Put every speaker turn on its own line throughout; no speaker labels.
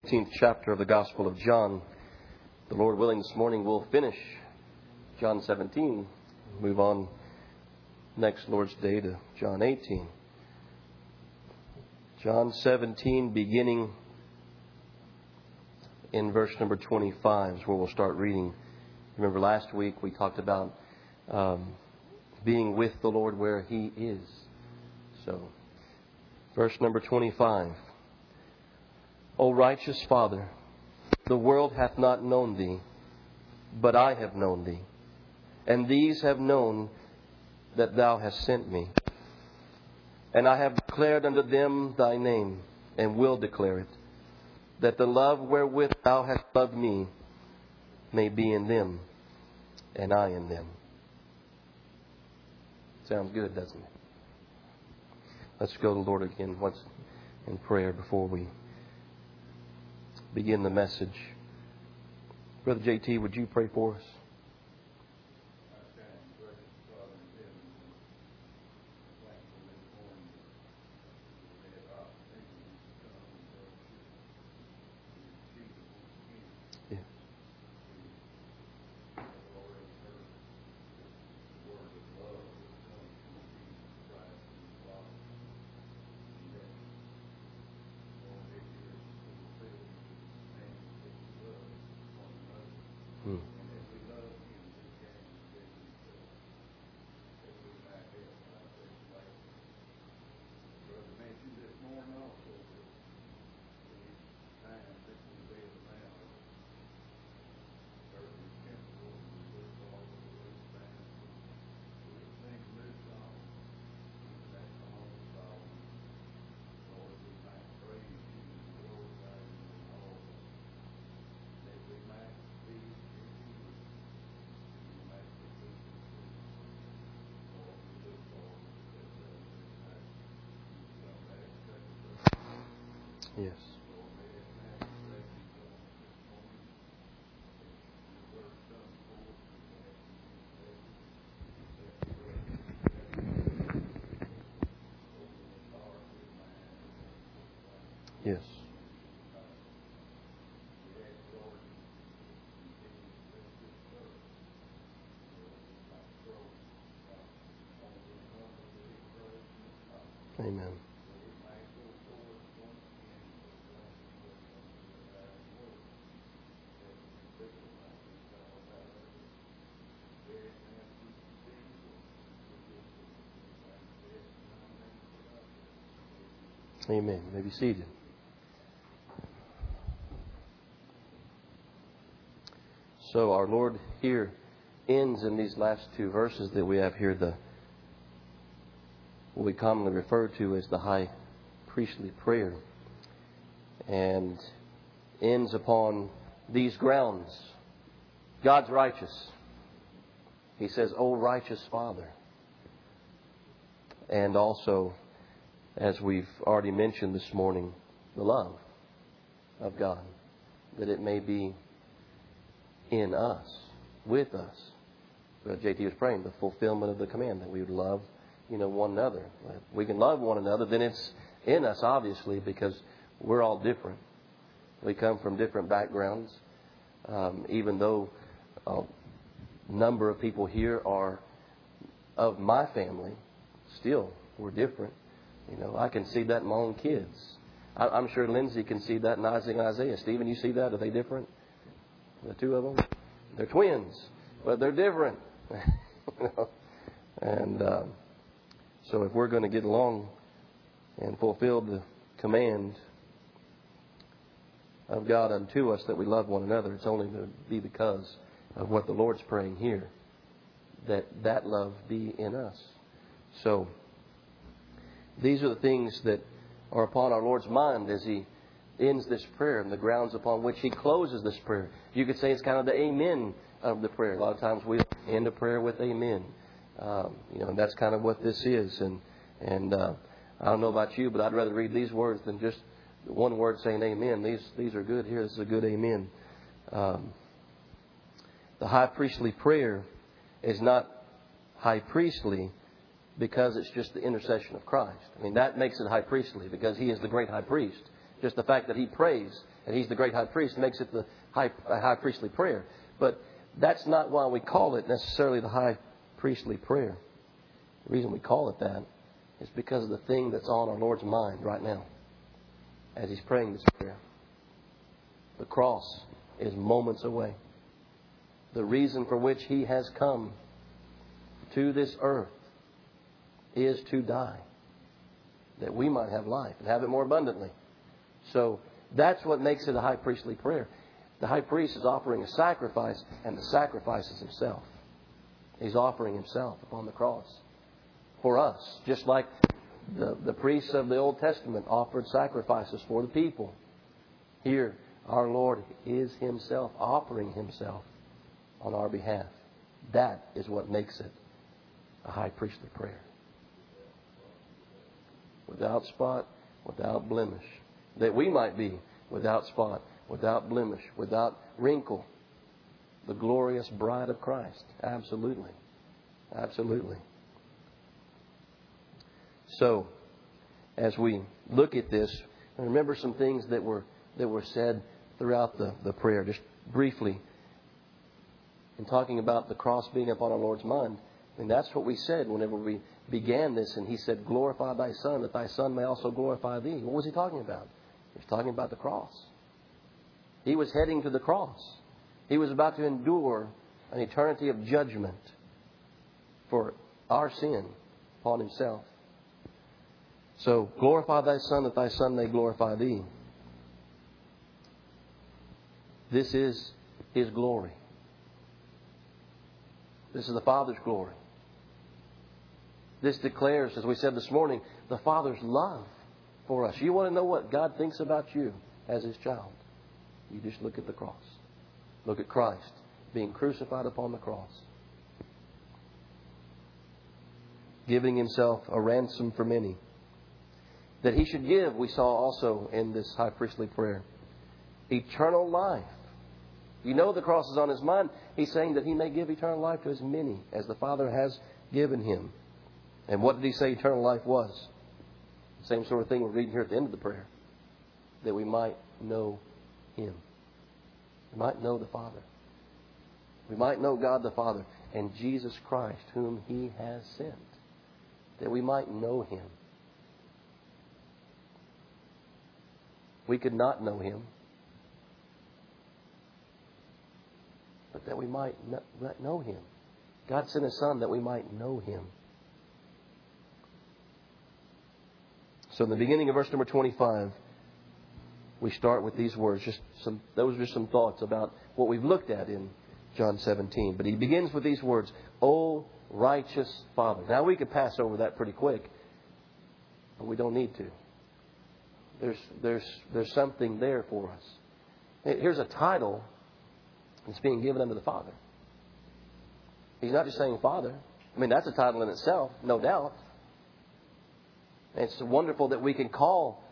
18th chapter of the Gospel of John. The Lord willing, this morning we'll finish John 17. Move on next Lord's Day to John 18. John 17, beginning in verse number 25 is where we'll start reading. Remember last week we talked about being with the Lord where He is. So, verse number 25. O righteous Father, the world hath not known Thee, but I have known Thee. And these have known that Thou hast sent me. And I have declared unto them Thy name, and will declare it, that the love wherewith Thou hast loved me may be in them, and I in them. Sounds good, doesn't it? Let's go to the Lord again once in prayer before we begin the message. Brother JT, would you pray for us? Yeah. Yes. Yes. Amen. Amen. You may be seated. So our Lord here ends in these last two verses that we have here what we commonly refer to as the high priestly prayer, and ends upon these grounds. God's righteous. He says, O righteous Father. And also, as we've already mentioned this morning, the love of God, that it may be in us, with us. JT was praying the fulfillment of the command that we would love, one another. If we can love one another, then it's in us, obviously, because we're all different. We come from different backgrounds. Even though a number of people here are of my family, still we're different. I can see that in my own kids. I'm sure Lindsay can see that in Isaac and Isaiah. Stephen, you see that? Are they different? The two of them? They're twins, but they're different. And so if we're going to get along and fulfill the command of God unto us that we love one another, it's only going to be because of what the Lord's praying here, that love be in us. So these are the things that are upon our Lord's mind as He ends this prayer and the grounds upon which He closes this prayer. You could say it's kind of the amen of the prayer. A lot of times we end a prayer with amen. And that's kind of what this is. And I don't know about you, but I'd rather read these words than just one word saying amen. These are good here. This is a good amen. The high priestly prayer is not high priestly because it's just the intercession of Christ. I mean, that makes it high priestly because He is the great high priest. Just the fact that He prays and He's the great high priest makes it the high priestly prayer. But that's not why we call it necessarily the high priestly prayer. The reason we call it that is because of the thing that's on our Lord's mind right now as He's praying this prayer. The cross is moments away. The reason for which He has come to this earth is to die, that we might have life and have it more abundantly. So that's what makes it a high priestly prayer. The high priest is offering a sacrifice, and the sacrifice is Himself. He's offering Himself upon the cross for us, just like the priests of the Old Testament offered sacrifices for the people. Here, our Lord is Himself offering Himself on our behalf. That is what makes it a high priestly prayer. Without spot, without blemish. That we might be without spot, without blemish, without wrinkle. The glorious bride of Christ. Absolutely. Absolutely. So, as we look at this, remember some things that were said throughout the prayer. Just briefly, in talking about the cross being upon our Lord's mind. And that's what we said whenever we began this. And He said, glorify Thy Son, that Thy Son may also glorify Thee. What was He talking about? He was talking about the cross. He was heading to the cross. He was about to endure an eternity of judgment for our sin upon Himself. So, glorify Thy Son, that Thy Son may glorify Thee. This is His glory. This is the Father's glory. This declares, as we said this morning, the Father's love for us. You want to know what God thinks about you as His child? You just look at the cross. Look at Christ being crucified upon the cross. Giving Himself a ransom for many. That He should give, we saw also in this high priestly prayer, eternal life. You know the cross is on His mind. He's saying that He may give eternal life to as many as the Father has given Him. And what did He say eternal life was? Same sort of thing we're reading here at the end of the prayer. That we might know Him. We might know the Father. We might know God the Father and Jesus Christ whom He has sent. That we might know Him. We could not know Him. But that we might know Him. God sent His Son that we might know Him. So in the beginning of verse number 25, we start with these words. Those are some thoughts about what we've looked at in John 17. But He begins with these words, O righteous Father. Now we could pass over that pretty quick, but we don't need to. There's something there for us. Here's a title that's being given unto the Father. He's not just saying Father. I mean, that's a title in itself, no doubt. And it's wonderful that we can call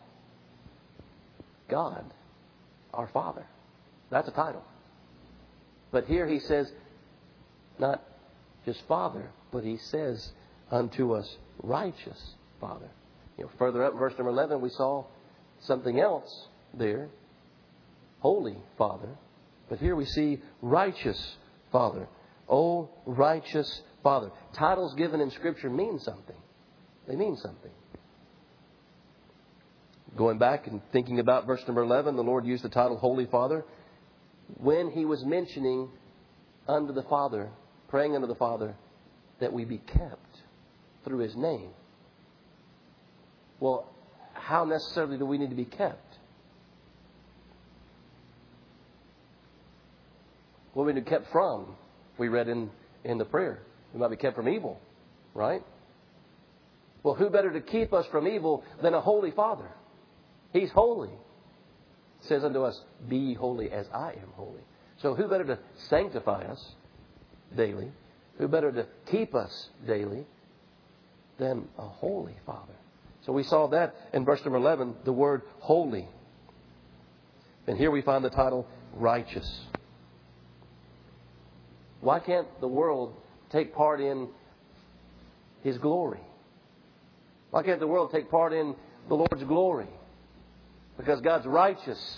God our Father. That's a title. But here He says, not just Father, but He says unto us, righteous Father. Further up, verse number 11, we saw something else there. Holy Father. But here we see righteous Father. Oh, righteous Father. Titles given in Scripture mean something. They mean something. Going back and thinking about verse number 11, the Lord used the title Holy Father when He was mentioning unto the Father, praying unto the Father, that we be kept through His name. Well, how necessarily do we need to be kept? What we need to be kept from, we read in the prayer. We might be kept from evil, right? Well, who better to keep us from evil than a holy Father? He's holy. It says unto us, be ye holy as I am holy. So who better to sanctify us daily? Who better to keep us daily than a holy Father? So we saw that in verse number 11, the word holy. And here we find the title righteous. Why can't the world take part in His glory? Why can't the world take part in the Lord's glory? Because God's righteous.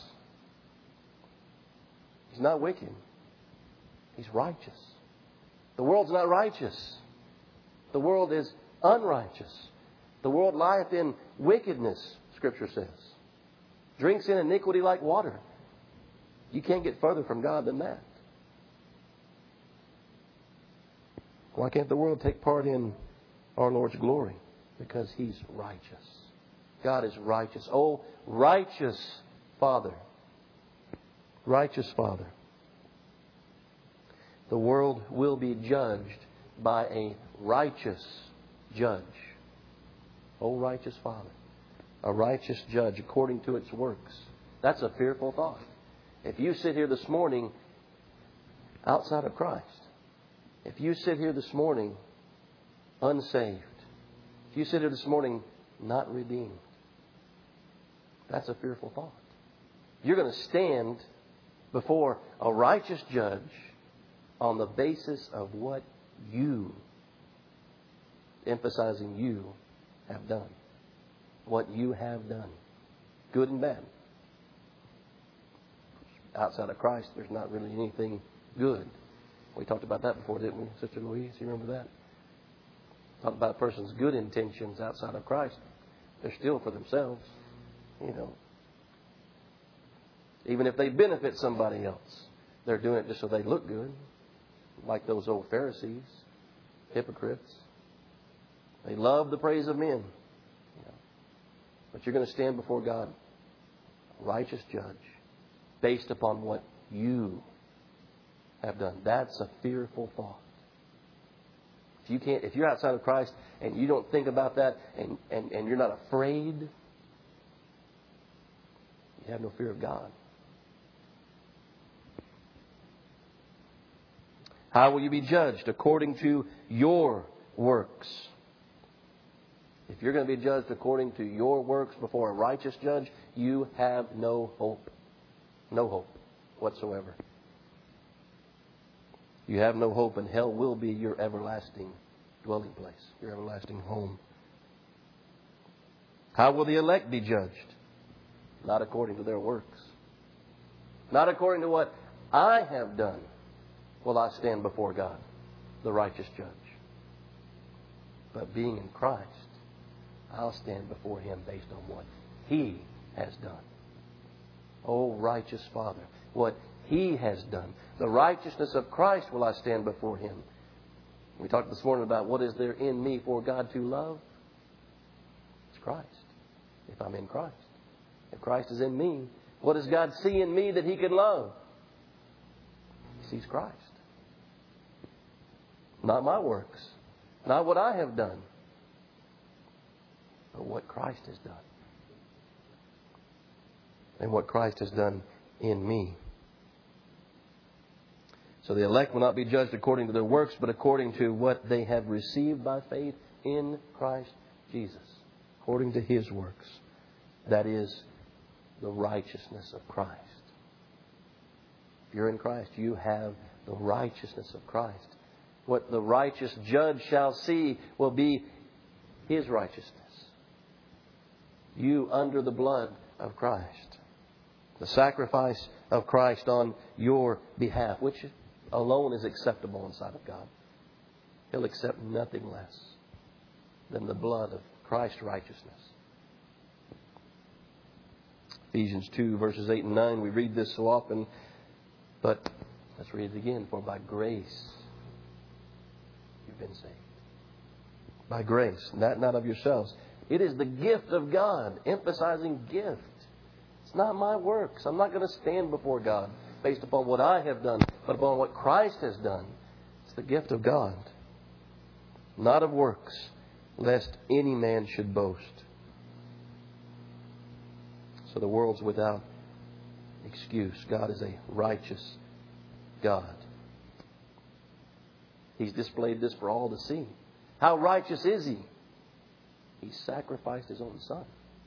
He's not wicked. He's righteous. The world's not righteous. The world is unrighteous. The world lieth in wickedness, Scripture says. Drinks in iniquity like water. You can't get further from God than that. Why can't the world take part in our Lord's glory? Because He's righteous. God is righteous. Oh, righteous Father. Righteous Father. The world will be judged by a righteous judge. Oh, righteous Father. A righteous judge according to its works. That's a fearful thought. If you sit here this morning outside of Christ, if you sit here this morning unsaved, if you sit here this morning not redeemed, that's a fearful thought. You're going to stand before a righteous judge on the basis of what you, emphasizing you, have done. What you have done. Good and bad. Outside of Christ, there's not really anything good. We talked about that before, didn't we, Sister Louise? You remember that? Talked about a person's good intentions outside of Christ. They're still for themselves. You know. Even if they benefit somebody else, they're doing it just so they look good. Like those old Pharisees, hypocrites. They love the praise of men. You know. But you're going to stand before God, righteous judge, based upon what you have done. That's a fearful thought. If you're outside of Christ and you don't think about that and you're not afraid, you have no fear of God. How will you be judged? According to your works. If you're going to be judged according to your works before a righteous judge, you have no hope. No hope whatsoever. You have no hope, and hell will be your everlasting dwelling place, your everlasting home. How will the elect be judged? Not according to their works. Not according to what I have done will I stand before God, the righteous judge. But being in Christ, I'll stand before Him based on what He has done. Oh, righteous Father, what He has done. The righteousness of Christ will I stand before Him. We talked this morning about what is there in me for God to love. It's Christ. If I'm in Christ. If Christ is in me, what does God see in me that He can love? He sees Christ. Not my works. Not what I have done. But what Christ has done. And what Christ has done in me. So the elect will not be judged according to their works, but according to what they have received by faith in Christ Jesus. According to His works. That is the righteousness of Christ. If you're in Christ, you have the righteousness of Christ. What the righteous judge shall see will be His righteousness. You under the blood of Christ. The sacrifice of Christ on your behalf, which alone is acceptable inside of God. He'll accept nothing less than the blood of Christ's righteousness. Ephesians 2, verses 8 and 9. We read this so often, but let's read it again. For by grace you've been saved. By grace, not of yourselves. It is the gift of God, emphasizing gift. It's not my works. I'm not going to stand before God based upon what I have done, but upon what Christ has done. It's the gift of God, not of works, lest any man should boast. So the world's without excuse. God is a righteous God. He's displayed this for all to see. How righteous is He? He sacrificed His own Son,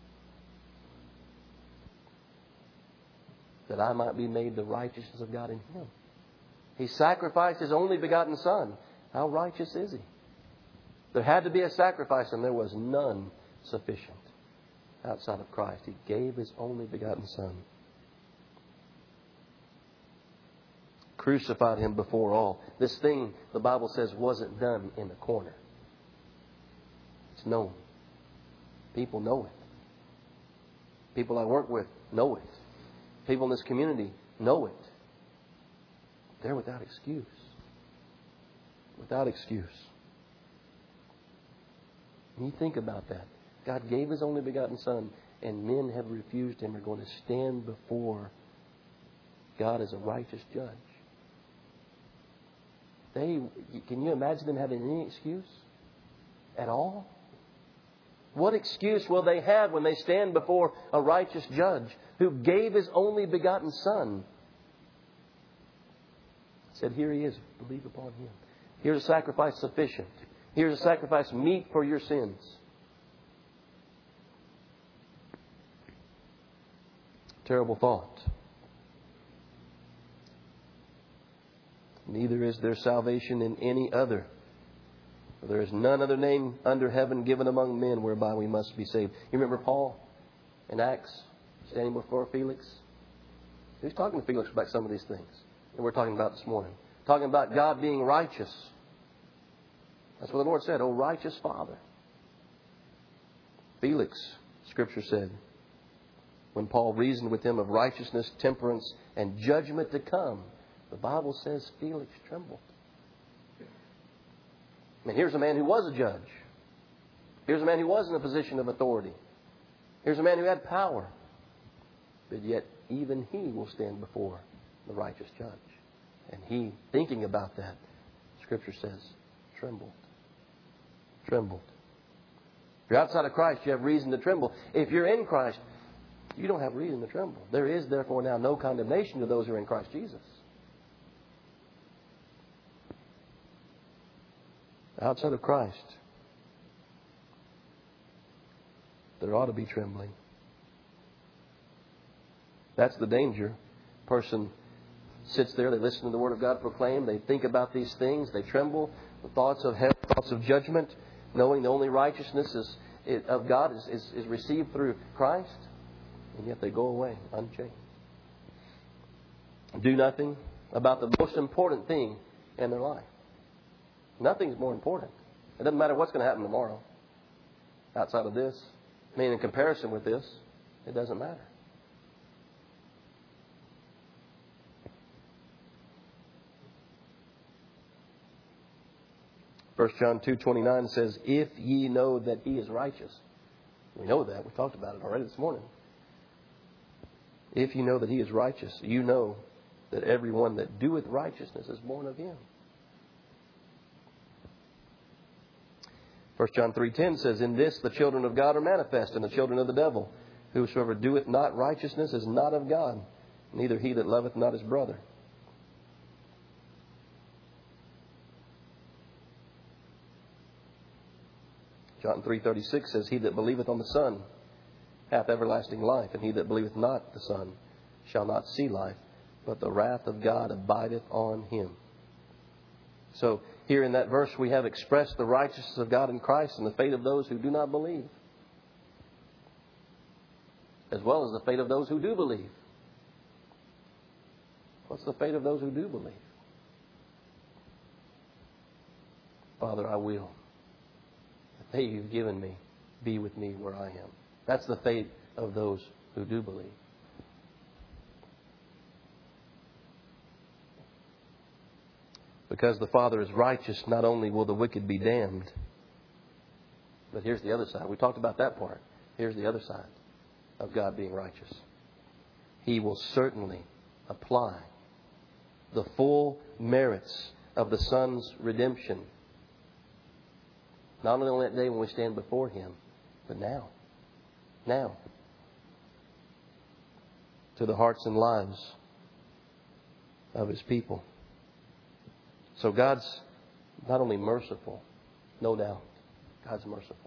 that I might be made the righteousness of God in Him. He sacrificed His only begotten Son. How righteous is He? There had to be a sacrifice, and there was none sufficient. outside of Christ. He gave His only begotten Son. Crucified Him before all. This thing, the Bible says, wasn't done in the corner. It's known. People know it. People I work with know it. People in this community know it. They're without excuse. Without excuse. And you think about that. God gave His only begotten Son, and men have refused Him, are going to stand before God as a righteous judge. Can you imagine them having any excuse at all? What excuse will they have when they stand before a righteous judge who gave His only begotten Son? Said, here He is, believe upon Him. Here's a sacrifice sufficient. Here's a sacrifice meet for your sins. Terrible thought. Neither is there salvation in any other. For there is none other name under heaven given among men whereby we must be saved. You remember Paul in Acts standing before Felix? He was talking to Felix about some of these things that we're talking about this morning. Talking about God being righteous. That's what the Lord said, O righteous Father. Felix, Scripture said, when Paul reasoned with him of righteousness, temperance, and judgment to come, the Bible says Felix trembled. I mean, here's a man who was a judge. Here's a man who was in a position of authority. Here's a man who had power. But yet, even he will stand before the righteous judge. And he, thinking about that, Scripture says, trembled. Trembled. If you're outside of Christ, you have reason to tremble. If you're in Christ, you don't have reason to tremble. There is therefore now no condemnation to those who are in Christ Jesus. Outside of Christ, there ought to be trembling. That's the danger. Person sits there, they listen to the Word of God proclaimed, they think about these things, they tremble, the thoughts of hell, thoughts of judgment, knowing the only righteousness of God is received through Christ, and yet they go away unchanged. Do nothing about the most important thing in their life. Nothing's more important. It doesn't matter what's going to happen tomorrow. Outside of this. I mean, in comparison with this, it doesn't matter. First John 2:29 says, if ye know that He is righteous. We know that. We talked about it already this morning. If you know that He is righteous, you know that everyone that doeth righteousness is born of Him. 1 John 3:10 says, in this the children of God are manifest, and the children of the devil. Whosoever doeth not righteousness is not of God, neither he that loveth not his brother. John 3:36 says, he that believeth on the Son hath everlasting life, and he that believeth not the Son shall not see life, but the wrath of God abideth on him. So, here in that verse we have expressed the righteousness of God in Christ and the fate of those who do not believe, as well as the fate of those who do believe. What's the fate of those who do believe? Father, I will. The fate You've given me, be with me where I am. That's the fate of those who do believe. Because the Father is righteous, not only will the wicked be damned, but here's the other side. We talked about that part. Here's the other side of God being righteous. He will certainly apply the full merits of the Son's redemption. Not only on that day when we stand before Him, but now. Now. To the hearts and lives of His people. So God's not only merciful, no doubt, God's merciful.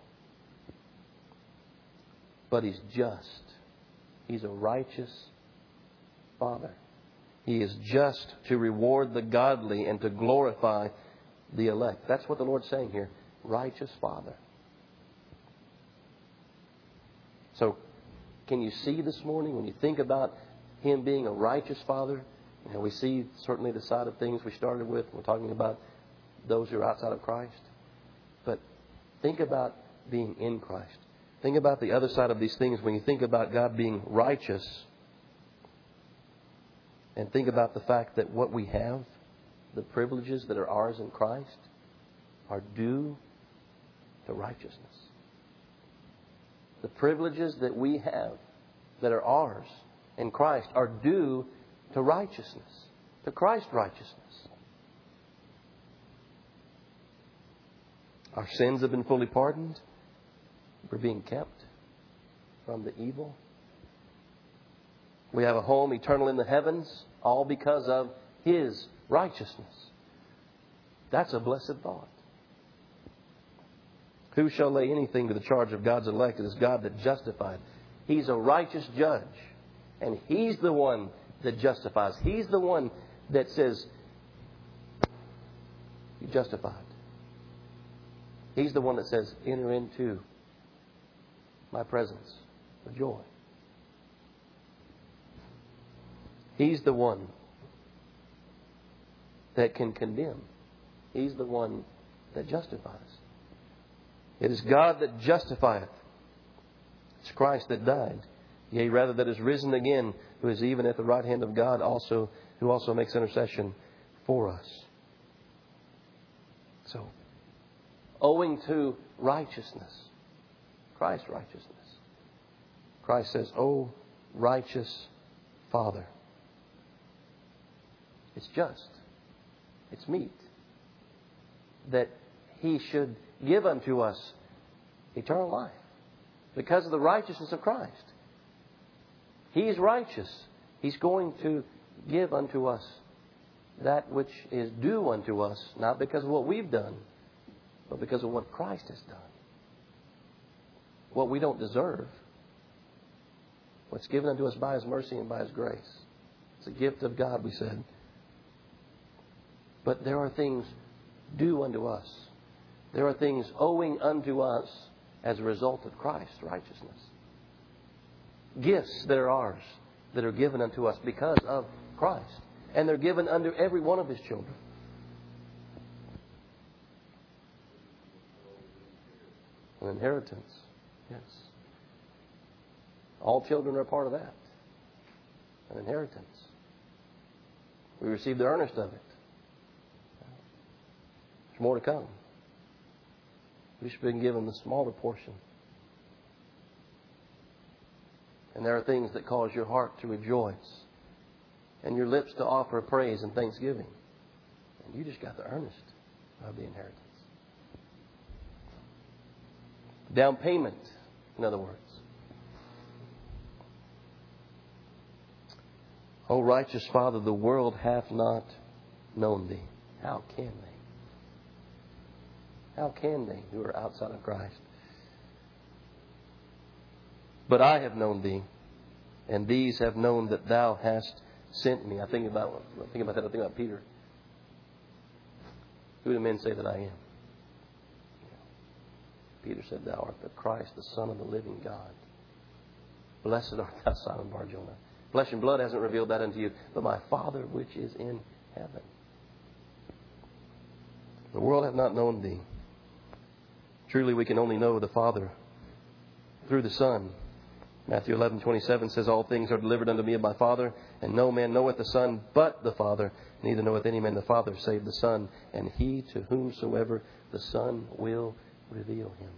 But He's just. He's a righteous Father. He is just to reward the godly and to glorify the elect. That's what the Lord's saying here. Righteous Father. So Can you see this morning when you think about Him being a righteous Father? We see certainly the side of things we started with. We're talking about those who are outside of Christ. But think about being in Christ. Think about the other side of these things when you think about God being righteous. And think about the fact that what we have, the privileges that are ours in Christ, are due to righteousness. The privileges that we have that are ours in Christ are due to righteousness, to Christ's righteousness. Our sins have been fully pardoned. We're being kept from the evil. We have a home eternal in the heavens, all because of His righteousness. That's a blessed thought. Who shall lay anything to the charge of God's elect? It is God that justified. He's a righteous judge. And He's the one that justifies. He's the one that says, "You're justified." He's the one that says, "Enter into my presence with joy." He's the one that can condemn. He's the one that justifies. It is God that justifieth. It's Christ that died. Yea, rather that is risen again, who is even at the right hand of God, who also makes intercession for us. So, owing to righteousness, Christ's righteousness, Christ says, "O righteous Father." It's just, it's meet that He should give unto us eternal life because of the righteousness of Christ. He's righteous. He's going to give unto us that which is due unto us, not because of what we've done, but because of what Christ has done. What we don't deserve. What's given unto us by His mercy and by His grace. It's a gift of God, we said. But there are things due unto us. There are things owing unto us as a result of Christ's righteousness. Gifts that are ours, that are given unto us because of Christ. And they're given unto every one of His children. An inheritance, yes. All children are a part of that. An inheritance. We receive the earnest of it. There's more to come. We've just been given the smaller portion. And there are things that cause your heart to rejoice and your lips to offer praise and thanksgiving. And you just got the earnest of the inheritance. Down payment, in other words. O righteous Father, the world hath not known Thee. How can they? How can they who are outside of Christ? But I have known Thee, and these have known that Thou hast sent me. I think about that. I think about Peter. Who do men say that I am? Peter said, "Thou art the Christ, the Son of the living God. Blessed art thou, Simon Bar-Jonah. Flesh and blood hasn't revealed that unto you, but my Father which is in heaven. The world hath not known Thee." Truly we can only know the Father through the Son. Matthew 11:27 says, "All things are delivered unto me of my Father, and no man knoweth the Son but the Father, neither knoweth any man the Father save the Son, and he to whomsoever the Son will reveal Him."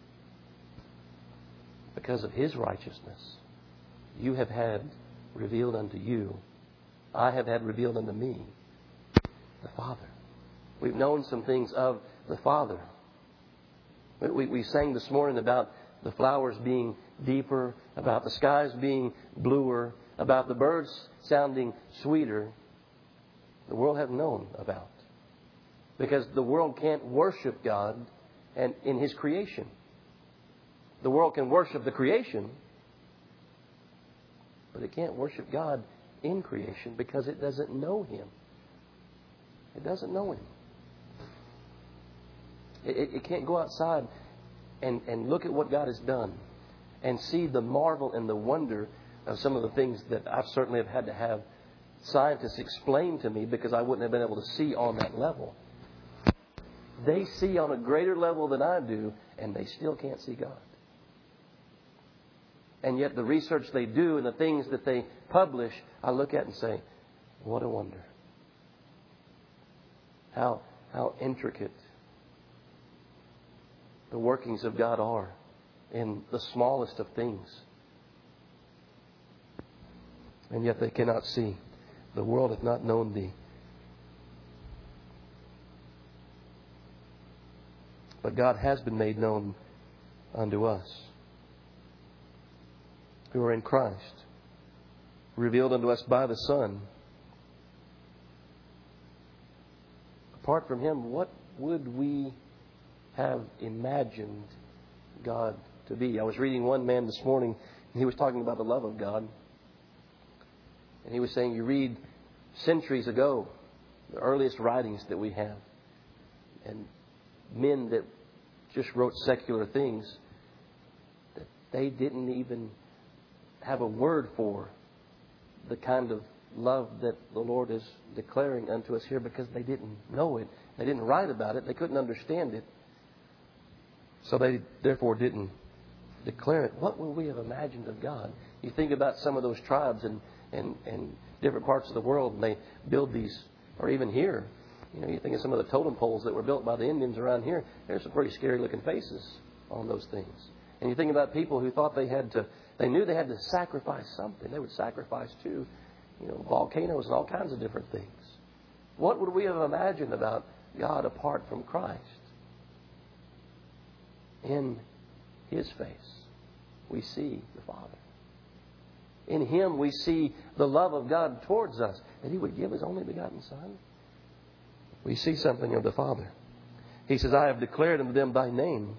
Because of His righteousness, you have had revealed unto you, I have had revealed unto me, the Father. We've known some things of the Father. We sang this morning about the flowers being deeper, about the skies being bluer, about the birds sounding sweeter. The world hasn't known about. Because the world can't worship God and in His creation. The world can worship the creation, but it can't worship God in creation because it doesn't know Him. It doesn't know Him. It can't go outside and look at what God has done and see the marvel and the wonder of some of the things that I certainly have had to have scientists explain to me because I wouldn't have been able to see on that level. They see on a greater level than I do, and they still can't see God. And yet the research they do and the things that they publish, I look at and say, what a wonder. How intricate the workings of God are in the smallest of things. And yet they cannot see. The world hath not known Thee. But God has been made known unto us, who are in Christ, revealed unto us by the Son. Apart from Him, what would we have imagined God to be? I was reading one man this morning, and he was talking about the love of God. And he was saying, you read centuries ago, the earliest writings that we have, and men that just wrote secular things, that they didn't even have a word for the kind of love that the Lord is declaring unto us here because they didn't know it. They didn't write about it. They couldn't understand it. So they therefore didn't declare it. What would we have imagined of God? You think about some of those tribes and different parts of the world, and they build these, or even here, you think of some of the totem poles that were built by the Indians around here. There's some pretty scary looking faces on those things. And you think about people who thought they knew they had to sacrifice something. They would sacrifice to, volcanoes and all kinds of different things. What would we have imagined about God apart from Christ? In His face, we see the Father. In Him, we see the love of God towards us, that He would give His only begotten Son. We see something of the Father. He says, I have declared unto them Thy name.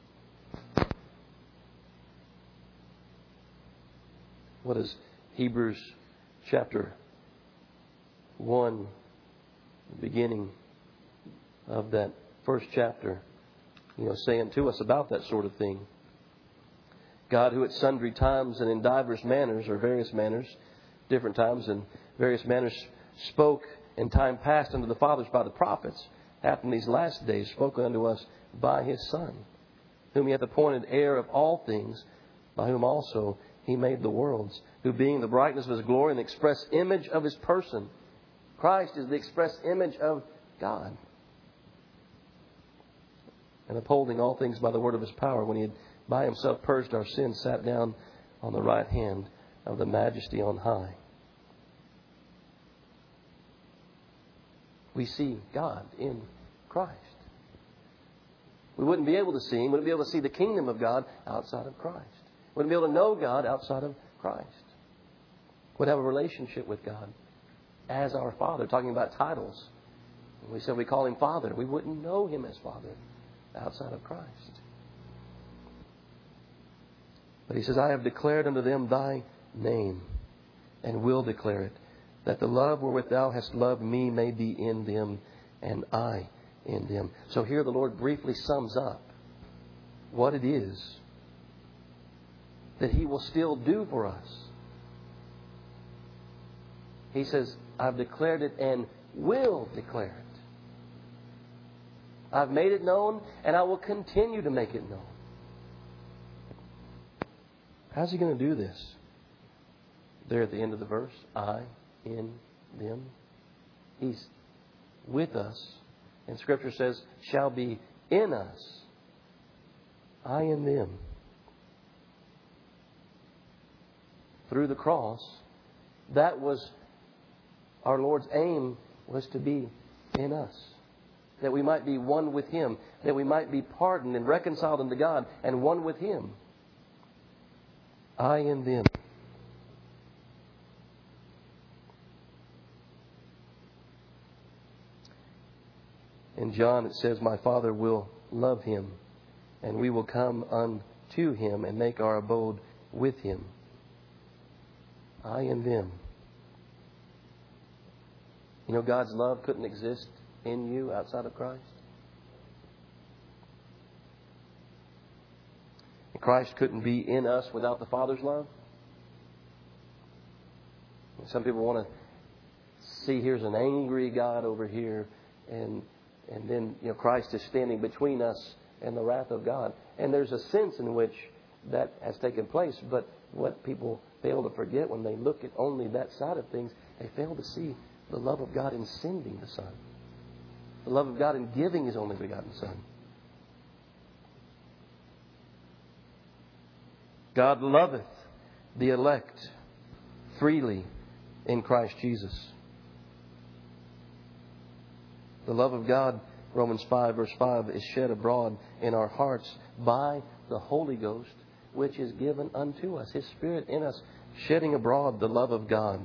What is Hebrews chapter 1, the beginning of that first chapter, saying to us about that sort of thing? God, who at sundry times and in divers manners, or various manners, different times and various manners, spoke in time past unto the fathers by the prophets, hath in these last days spoken unto us by His Son, whom He hath appointed heir of all things, by whom also He made the worlds, who being the brightness of His glory and the express image of His person. Christ is the express image of God. And upholding all things by the word of His power, when He had by Himself purged our sins, sat down on the right hand of the Majesty on high. We see God in Christ. We wouldn't be able to see Him, wouldn't be able to see the kingdom of God outside of Christ. Wouldn't be able to know God outside of Christ. Would have a relationship with God as our Father. Talking about titles. When we said we call Him Father, we wouldn't know Him as Father outside of Christ. But He says, I have declared unto them Thy name, and will declare it, that the love wherewith Thou hast loved me may be in them, and I in them. So here the Lord briefly sums up what it is that He will still do for us. He says, I've declared it and will declare it. I've made it known, and I will continue to make it known. How's He going to do this? There at the end of the verse, I in them. He's with us. And Scripture says, shall be in us. I in them. Through the cross, that was our Lord's aim, was to be in us. That we might be one with Him. That we might be pardoned and reconciled unto God and one with Him. I in them. In John it says, my Father will love him, and we will come unto him and make our abode with him. I in them. God's love couldn't exist in you outside of Christ. Christ couldn't be in us without the Father's love? Some people want to see here's an angry God over here, and then Christ is standing between us and the wrath of God. And there's a sense in which that has taken place, but what people fail to forget when they look at only that side of things, they fail to see the love of God in sending the Son. The love of God in giving His only begotten Son. God loveth the elect freely in Christ Jesus. The love of God, Romans 5 verse 5, is shed abroad in our hearts by the Holy Ghost, which is given unto us. His Spirit in us, shedding abroad the love of God.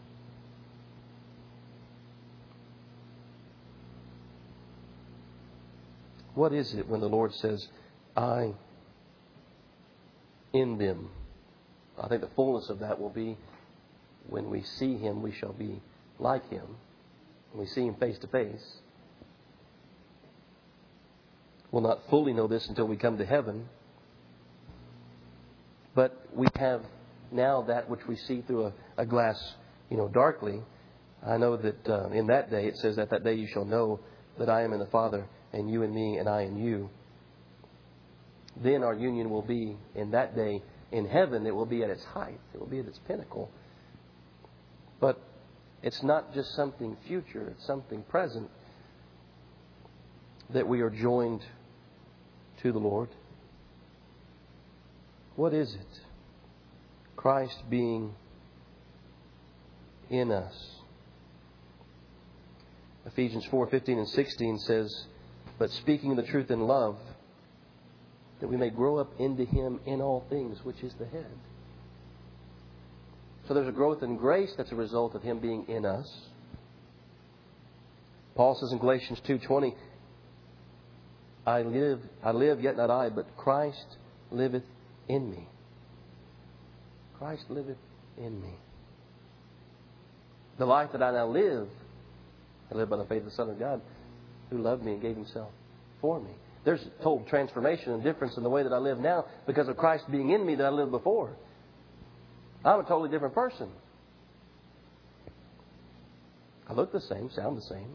What is it when the Lord says, I in them? I think the fullness of that will be when we see Him, we shall be like Him. When we see Him face to face. We'll not fully know this until we come to heaven. But we have now that which we see through a glass, darkly. I know that in that day, it says that day you shall know that I am in the Father, and you in me, and I in you. Then our union will be, in that day, in heaven, it will be at its height. It will be at its pinnacle. But it's not just something future. It's something present that we are joined to the Lord. What is it? Christ being in us. Ephesians 4:15 and 16 says, but speaking the truth in love, that we may grow up into Him in all things, which is the head. So there's a growth in grace that's a result of Him being in us. Paul says in Galatians 2:20, I live, yet not I, but Christ liveth in me. Christ liveth in me. The life that I now live, I live by the faith of the Son of God, who loved me and gave Himself for me. There's a total transformation and difference in the way that I live now because of Christ being in me that I lived before. I'm a totally different person. I look the same, sound the same.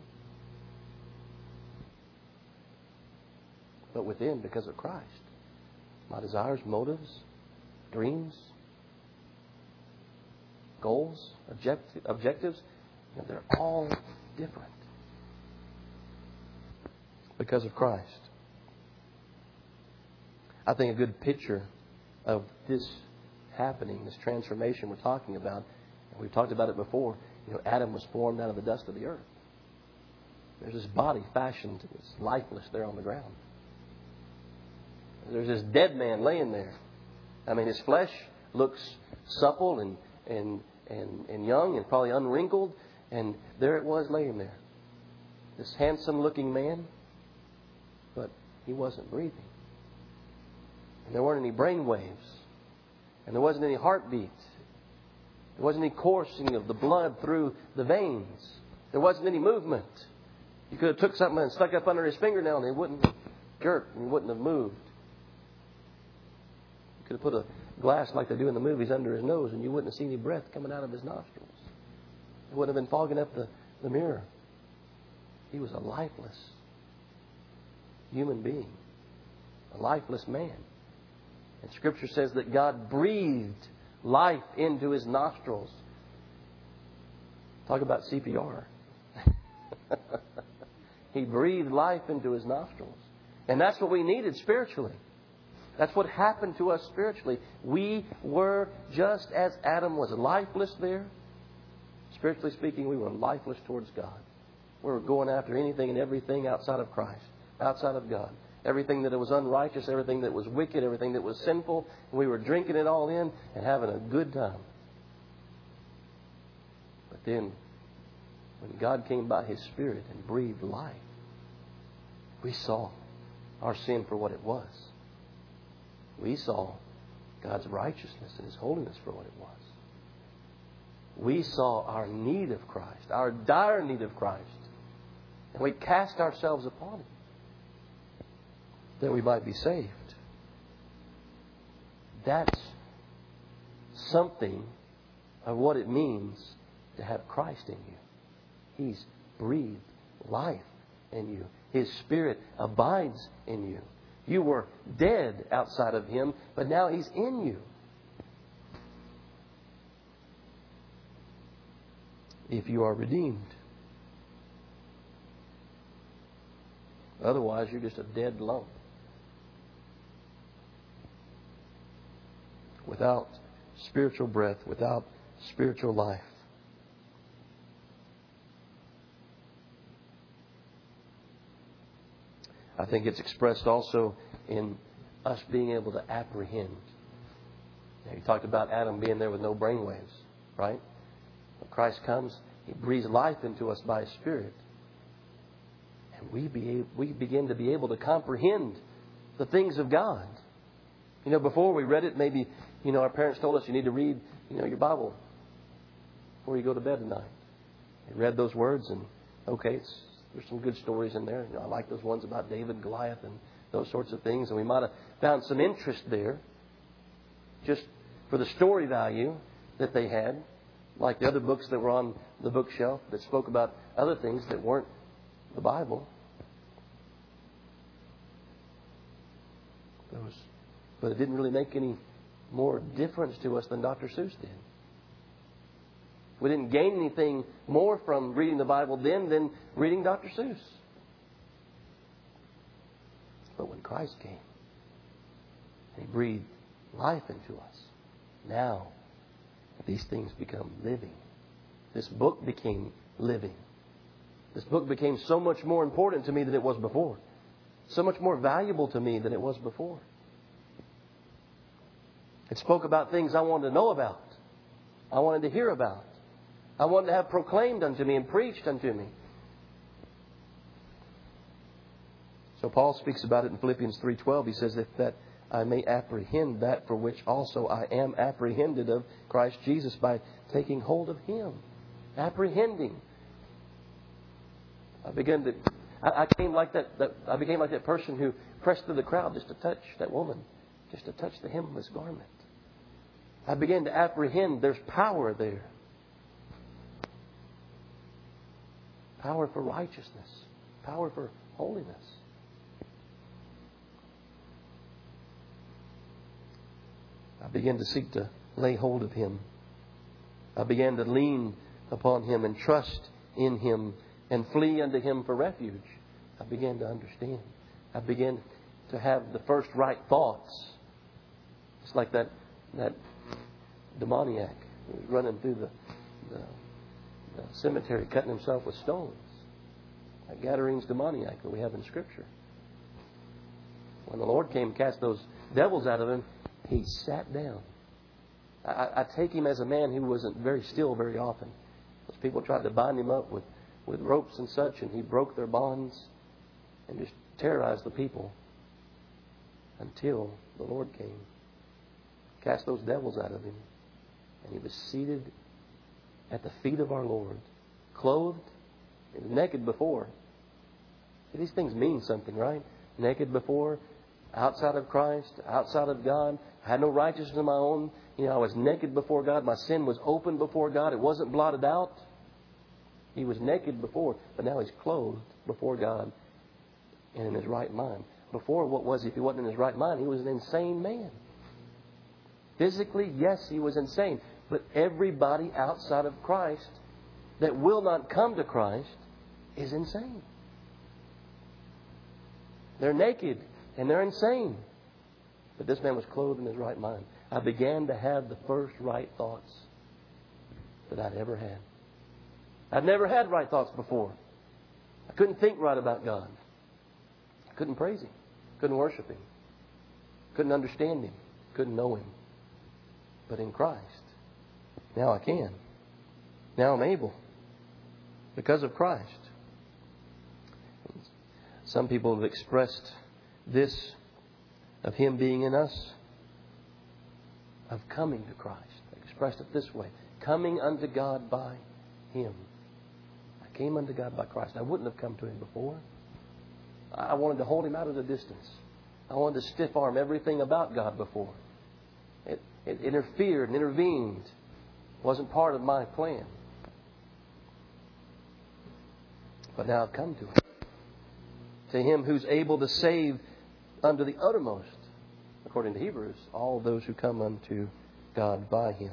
But within, because of Christ, my desires, motives, dreams, goals, objectives, they're all different because of Christ. I think a good picture of this happening, this transformation we're talking about, and we've talked about it before, Adam was formed out of the dust of the earth. There's this body fashioned, it's lifeless there on the ground. There's this dead man laying there. I mean, his flesh looks supple and young and probably unwrinkled. And there it was laying there. This handsome looking man. But he wasn't breathing. And there weren't any brain waves. And there wasn't any heartbeat. There wasn't any coursing of the blood through the veins. There wasn't any movement. You could have took something and stuck up under his fingernail and it wouldn't have jerked and he wouldn't have moved. You could have put a glass like they do in the movies under his nose and you wouldn't have seen any breath coming out of his nostrils. It wouldn't have been fogging up the mirror. He was a lifeless human being. A lifeless man. And Scripture says that God breathed life into his nostrils. Talk about CPR. He breathed life into his nostrils. And that's what we needed spiritually. That's what happened to us spiritually. We were just as Adam was lifeless there. Spiritually speaking, we were lifeless towards God. We were going after anything and everything outside of Christ, outside of God. Everything that was unrighteous, everything that was wicked, everything that was sinful. We were drinking it all in and having a good time. But then, when God came by His Spirit and breathed life, we saw our sin for what it was. We saw God's righteousness and His holiness for what it was. We saw our need of Christ, our dire need of Christ. And we cast ourselves upon Him that we might be saved. That's something of what it means to have Christ in you. He's breathed life in you. His Spirit abides in you. You were dead outside of Him, but now He's in you. If you are redeemed. Otherwise, you're just a dead lump. Without spiritual breath, without spiritual life. I think it's expressed also in us being able to apprehend. Now, you talked about Adam being there with no brainwaves, right? When Christ comes, He breathes life into us by His Spirit. And we begin to be able to comprehend the things of God. You know, before we read it, maybe, our parents told us you need to read, your Bible before you go to bed at night. We read those words and, okay, there's some good stories in there. I like those ones about David and Goliath and those sorts of things. And we might have found some interest there just for the story value that they had, like the other books that were on the bookshelf that spoke about other things that weren't the Bible. But it didn't really make any more difference to us than Dr. Seuss did. We didn't gain anything more from reading the Bible then than reading Dr. Seuss. But when Christ came, and He breathed life into us, now these things become living. This book became living. This book became so much more important to me than it was before. So much more valuable to me than it was before. It spoke about things I wanted to know about. I wanted to hear about. I wanted to have proclaimed unto me and preached unto me. So Paul speaks about it in Philippians 3:12. He says, that I may apprehend that for which also I am apprehended of Christ Jesus by taking hold of Him. Apprehending. I became like that person who pressed through the crowd just to touch that woman, just to touch the hem of His garment. I began to apprehend there's power there. Power for righteousness. Power for holiness. I began to seek to lay hold of Him. I began to lean upon Him and trust in Him and flee unto Him for refuge. I began to understand. I began to have the first right thoughts. It's like that demoniac who was running through the cemetery cutting himself with stones. That Gadarene's demoniac that we have in Scripture. When the Lord came and cast those devils out of him, he sat down. I take him as a man who wasn't very still very often. Those people tried to bind him up with ropes and such, and he broke their bonds and just terrorized the people until the Lord came, cast those devils out of him, and he was seated at the feet of our Lord, clothed. He was naked before. See, these things mean something, right? Naked before, outside of Christ, outside of God. I had no righteousness of my own. I was naked before God. My sin was open before God. It wasn't blotted out. He was naked before, but now he's clothed before God and in his right mind. Before, what was he? If he wasn't in his right mind, he was an insane man. Physically, yes, he was insane. But everybody outside of Christ that will not come to Christ is insane. They're naked and they're insane. But this man was clothed in his right mind. I began to have the first right thoughts that I'd ever had. I'd never had right thoughts before. I couldn't think right about God. I couldn't praise Him. Couldn't worship Him. Couldn't understand Him. Couldn't know Him. But in Christ, now I can. Now I'm able. Because of Christ. Some people have expressed this of Him being in us, of coming to Christ. They expressed it this way: coming unto God by Him. I came unto God by Christ. I wouldn't have come to Him before. I wanted to hold Him out at a distance. I wanted to stiff arm everything about God before. It interfered and intervened. It wasn't part of my plan. But now I've come to Him. To Him who's able to save unto the uttermost, according to Hebrews, all those who come unto God by Him.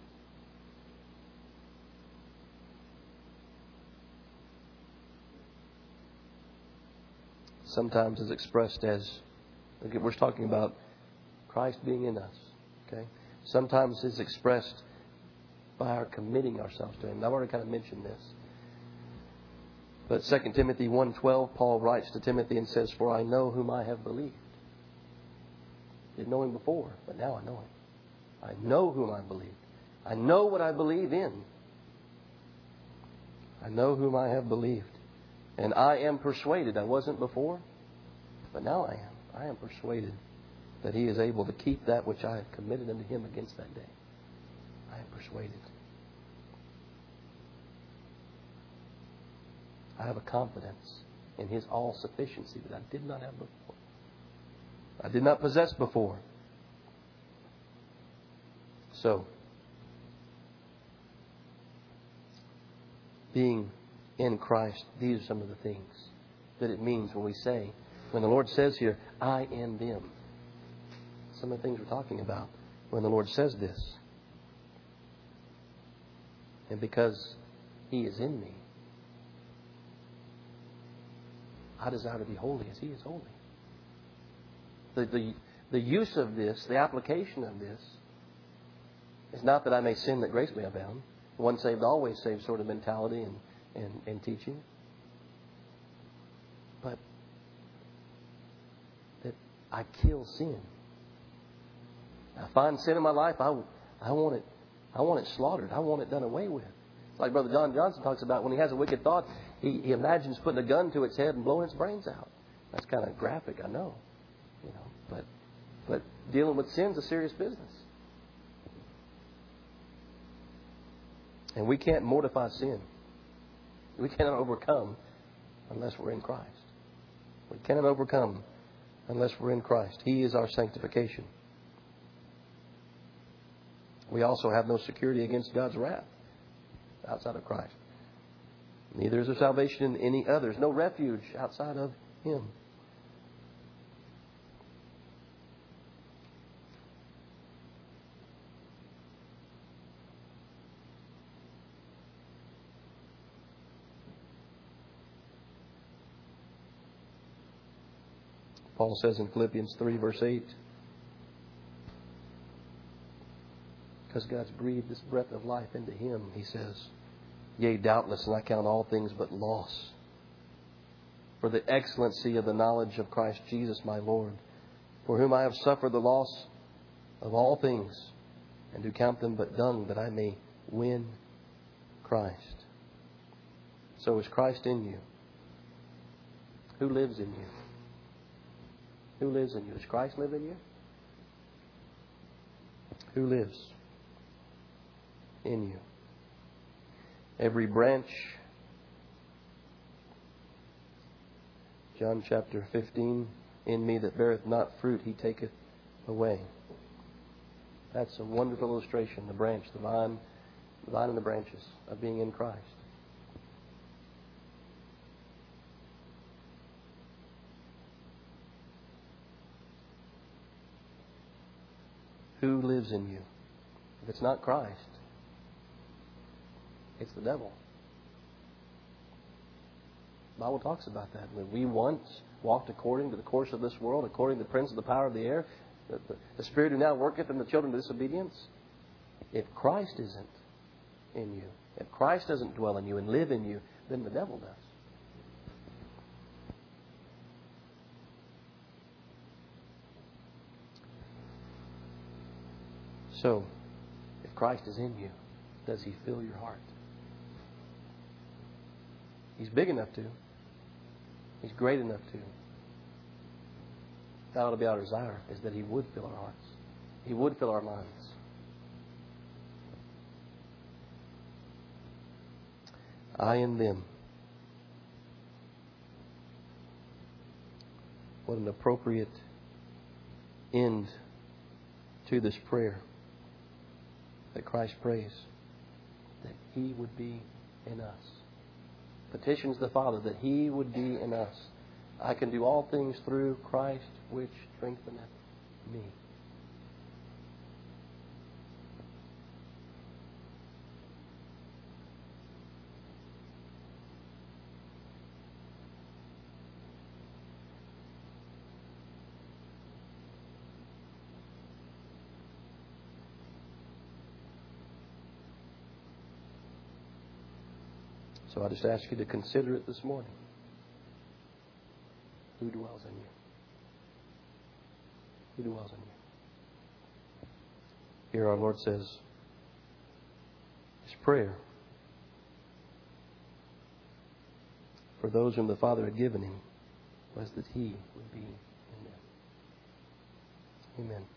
Sometimes is expressed as, we're talking about Christ being in us. Okay? Sometimes is expressed by our committing ourselves to Him. I've already kind of mentioned this. But 2 Timothy 1:12, Paul writes to Timothy and says, "For I know whom I have believed." Didn't know Him before, but now I know Him. I know whom I believe. I know what I believe in. I know whom I have believed. And I am persuaded. I wasn't before, but now I am. I am persuaded that He is able to keep that which I have committed unto Him against that day. I am persuaded. I have a confidence in His all-sufficiency that I did not have before. I did not possess before. So, being in Christ, these are some of the things that it means when we say, when the Lord says here, I am them. Some of the things we're talking about when the Lord says this. And because He is in me, I desire to be holy as He is holy. The use of this, the application of this, is not that I may sin that grace may abound. One saved, always saved sort of mentality and teaching. But that I kill sin. I find sin in my life, I want it slaughtered. I want it done away with. It's like Brother John Johnson talks about when he has a wicked thought, he imagines putting a gun to its head and blowing its brains out. That's kind of graphic, I know. But dealing with sin is a serious business. And we can't mortify sin. We cannot overcome unless we're in Christ. We cannot overcome unless we're in Christ. He is our sanctification. We also have no security against God's wrath outside of Christ. Neither is there salvation in any other. There's no refuge outside of Him. Paul says in Philippians 3, verse 8, because God's breathed this breath of life into him, he says, "Yea, doubtless, and I count all things but loss, for the excellency of the knowledge of Christ Jesus my Lord, for whom I have suffered the loss of all things, and do count them but dung, that I may win Christ." So is Christ in you? Who lives in you? Who lives in you? Does Christ live in you? Who lives in you? Every branch, John chapter 15, in me that beareth not fruit, He taketh away. That's a wonderful illustration. The branch, the vine and the branches of being in Christ. Who lives in you? If it's not Christ, it's the devil. The Bible talks about that. When we once walked according to the course of this world, according to the prince of the power of the air, the spirit who now worketh in the children of disobedience. If Christ isn't in you, if Christ doesn't dwell in you and live in you, then the devil does. So, if Christ is in you, does He fill your heart? He's big enough to. He's great enough to. That ought to be our desire, is that He would fill our hearts. He would fill our minds. I and them. What an appropriate end to this prayer. that Christ prays that He would be in us. Petitions the Father that He would be in us. I can do all things through Christ which strengtheneth me. So I just ask you to consider it this morning. Who dwells in you? Who dwells in you? Here our Lord says, His prayer for those whom the Father had given Him was that He would be in them. Amen.